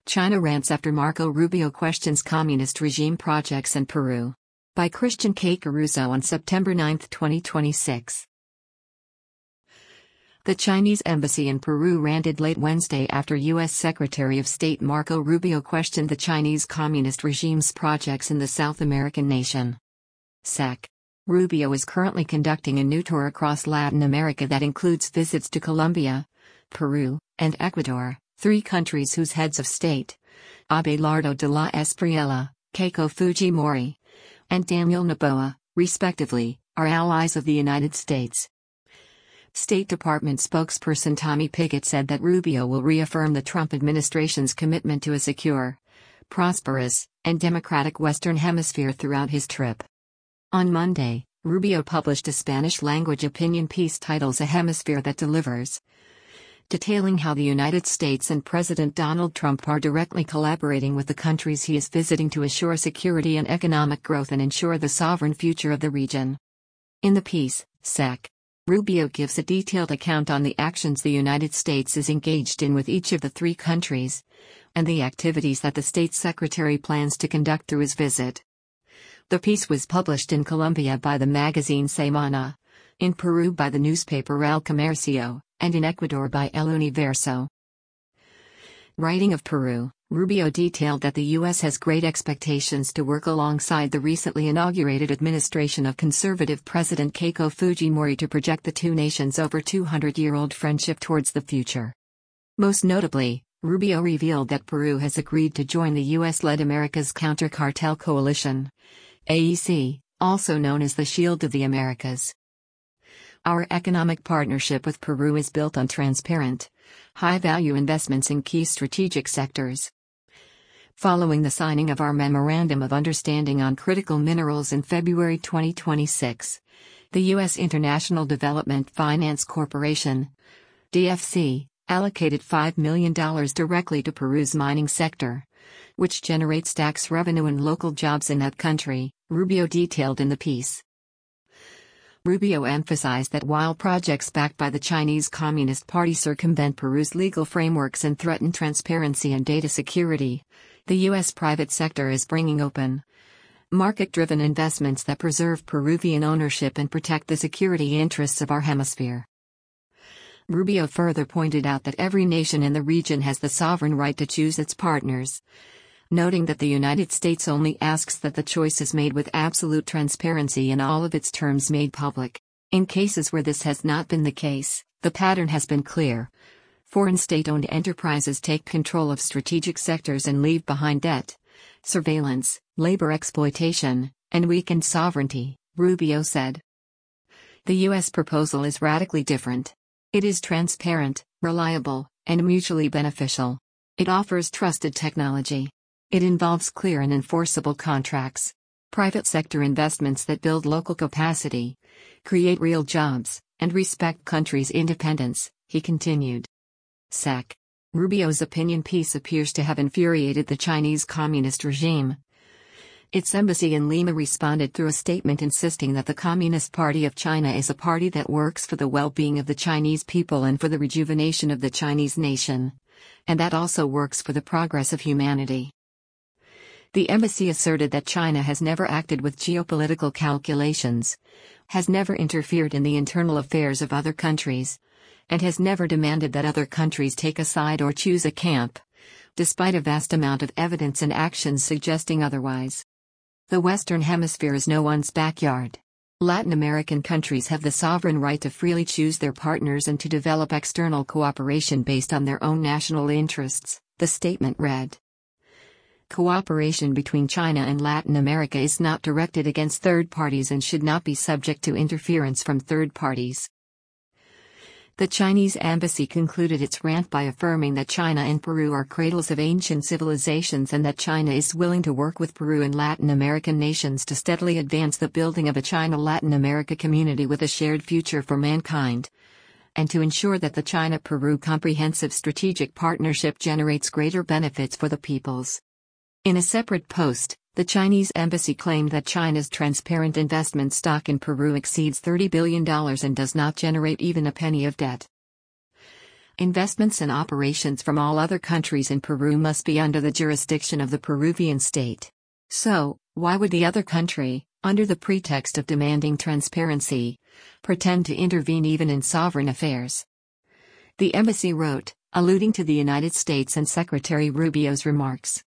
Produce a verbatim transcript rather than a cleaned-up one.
China rants after Marco Rubio questions communist regime projects in Peru. By Christian K. Caruso on September ninth, twenty twenty-six. The Chinese embassy in Peru ranted late Wednesday after U S Secretary of State Marco Rubio questioned the Chinese Communist regime's projects in the South American nation. Sec. Rubio is currently conducting a new tour across Latin America that includes visits to Colombia, Peru, and Ecuador, three countries whose heads of state, Abelardo de la Espriella, Keiko Fujimori, and Daniel Noboa, respectively, are allies of the United States. State Department spokesperson Tommy Pigott said that Rubio will reaffirm the Trump administration's commitment to a secure, prosperous, and democratic Western Hemisphere throughout his trip. On Monday, Rubio published a Spanish-language opinion piece titled A Hemisphere That Delivers, detailing how the United States and President Donald Trump are directly collaborating with the countries he is visiting to assure security and economic growth and ensure the sovereign future of the region. In the piece, Sec. Rubio gives a detailed account on the actions the United States is engaged in with each of the three countries, and the activities that the State Secretary plans to conduct through his visit. The piece was published in Colombia by the magazine Semana, in Peru by the newspaper El Comercio, and in Ecuador by El Universo. Writing of Peru, Rubio detailed that the U S has great expectations to work alongside the recently inaugurated administration of conservative President Keiko Fujimori to project the two nations' over two hundred year old friendship towards the future. Most notably, Rubio revealed that Peru has agreed to join the U S-led America's Counter-Cartel Coalition, A E C, also known as the Shield of the Americas. Our economic partnership with Peru is built on transparent, high-value investments in key strategic sectors. Following the signing of our Memorandum of Understanding on Critical Minerals in February twenty twenty-six, the U S International Development Finance Corporation, D F C, allocated five million dollars directly to Peru's mining sector, which generates tax revenue and local jobs in that country, Rubio detailed in the piece. Rubio emphasized that while projects backed by the Chinese Communist Party circumvent Peru's legal frameworks and threaten transparency and data security, the U S private sector is bringing open, market-driven investments that preserve Peruvian ownership and protect the security interests of our hemisphere. Rubio further pointed out that every nation in the region has the sovereign right to choose its partners, noting that the United States only asks that the choice is made with absolute transparency and all of its terms made public. In cases where this has not been the case, the pattern has been clear. Foreign state-owned enterprises take control of strategic sectors and leave behind debt, surveillance, labor exploitation, and weakened sovereignty, Rubio said. The U S proposal is radically different. It is transparent, reliable, and mutually beneficial. It offers trusted technology. It involves clear and enforceable contracts, private sector investments that build local capacity, create real jobs, and respect countries' independence, he continued. Sec. Rubio's opinion piece appears to have infuriated the Chinese Communist regime. Its embassy in Lima responded through a statement insisting that the Communist Party of China is a party that works for the well-being of the Chinese people and for the rejuvenation of the Chinese nation, and that also works for the progress of humanity. The embassy asserted that China has never acted with geopolitical calculations, has never interfered in the internal affairs of other countries, and has never demanded that other countries take a side or choose a camp, despite a vast amount of evidence and actions suggesting otherwise. The Western Hemisphere is no one's backyard. Latin American countries have the sovereign right to freely choose their partners and to develop external cooperation based on their own national interests, the statement read. Cooperation between China and Latin America is not directed against third parties and should not be subject to interference from third parties. The Chinese embassy concluded its rant by affirming that China and Peru are cradles of ancient civilizations and that China is willing to work with Peru and Latin American nations to steadily advance the building of a China-Latin America community with a shared future for mankind, and to ensure that the China-Peru Comprehensive Strategic Partnership generates greater benefits for the peoples. In a separate post, the Chinese embassy claimed that China's transparent investment stock in Peru exceeds thirty billion dollars and does not generate even a penny of debt. Investments and operations from all other countries in Peru must be under the jurisdiction of the Peruvian state. So, why would the other country, under the pretext of demanding transparency, pretend to intervene even in sovereign affairs? The embassy wrote, alluding to the United States and Secretary Rubio's remarks.